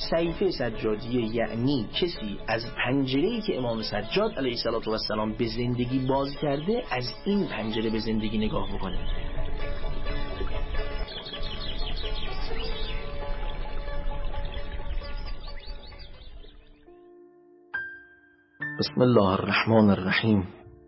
صحیفه سجادیه یعنی کسی از پنجره‌ای که امام سجاد علیه السلام به زندگی باز کرده از این پنجره به زندگی نگاه بکنه. بسم الله الرحمن الرحیم.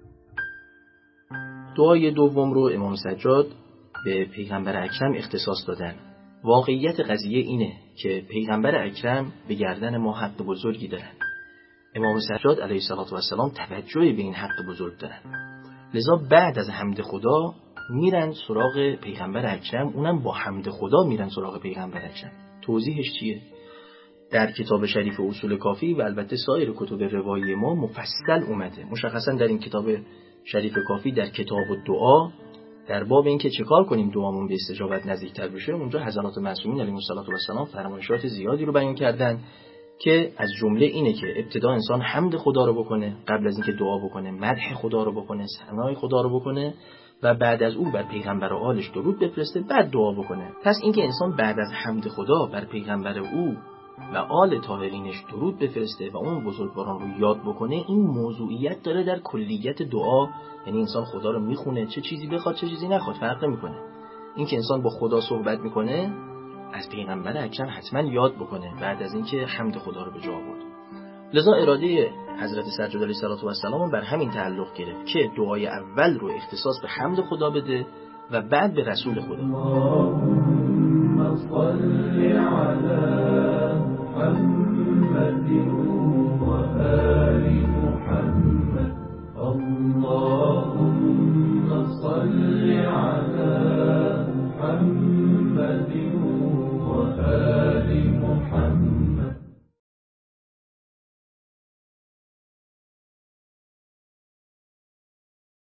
دعای دوم رو امام سجاد به پیغمبر اکرم اختصاص دادن. واقعیت قضیه اینه که پیغمبر اکرم به گردن ما حق بزرگی دارن. امام سجاد علیه السلام توجه به این حق بزرگ دارن. لذا بعد از حمد خدا میرن سراغ پیغمبر اکرم، اونم با حمد خدا میرن سراغ پیغمبر اکرم. توضیحش چیه؟ در کتاب شریف اصول کافی و البته سایر کتب روایی ما مفصل اومده. مشخصا در این کتاب شریف کافی در کتاب الدعا در باب این که چیکار کنیم دعامون به استجابت نزدیکتر بشه، اونجا حضرات معصومین علیهم السلام فرمایشات زیادی رو بیان کردن که از جمله اینه که ابتدا انسان حمد خدا رو بکنه، قبل از اینکه دعا بکنه مدح خدا رو بکنه، ثنای خدا رو بکنه و بعد از اون بر پیغمبر و آلش درود بفرسته، بعد دعا بکنه. پس اینکه انسان بعد از حمد خدا بر پیغمبر او و آل طاهرینش درود بفرسته و اون بزرگواران رو یاد بکنه، این موضوعیت داره در کلیت دعا. یعنی انسان خدا رو میخونه، چه چیزی بخواد چه چیزی نخواد فرق نمیکنه. این که انسان با خدا صحبت میکنه از پیغمبر اکرم حتما یاد بکنه بعد از اینکه حمد خدا رو به جا آورد. لذا اراده حضرت سجاد علیه السلام بر همین تعلق گرفت که دعای اول رو اختصاص به حمد خدا بده و بعد به رسول خدا. اللهم صل علی محمد و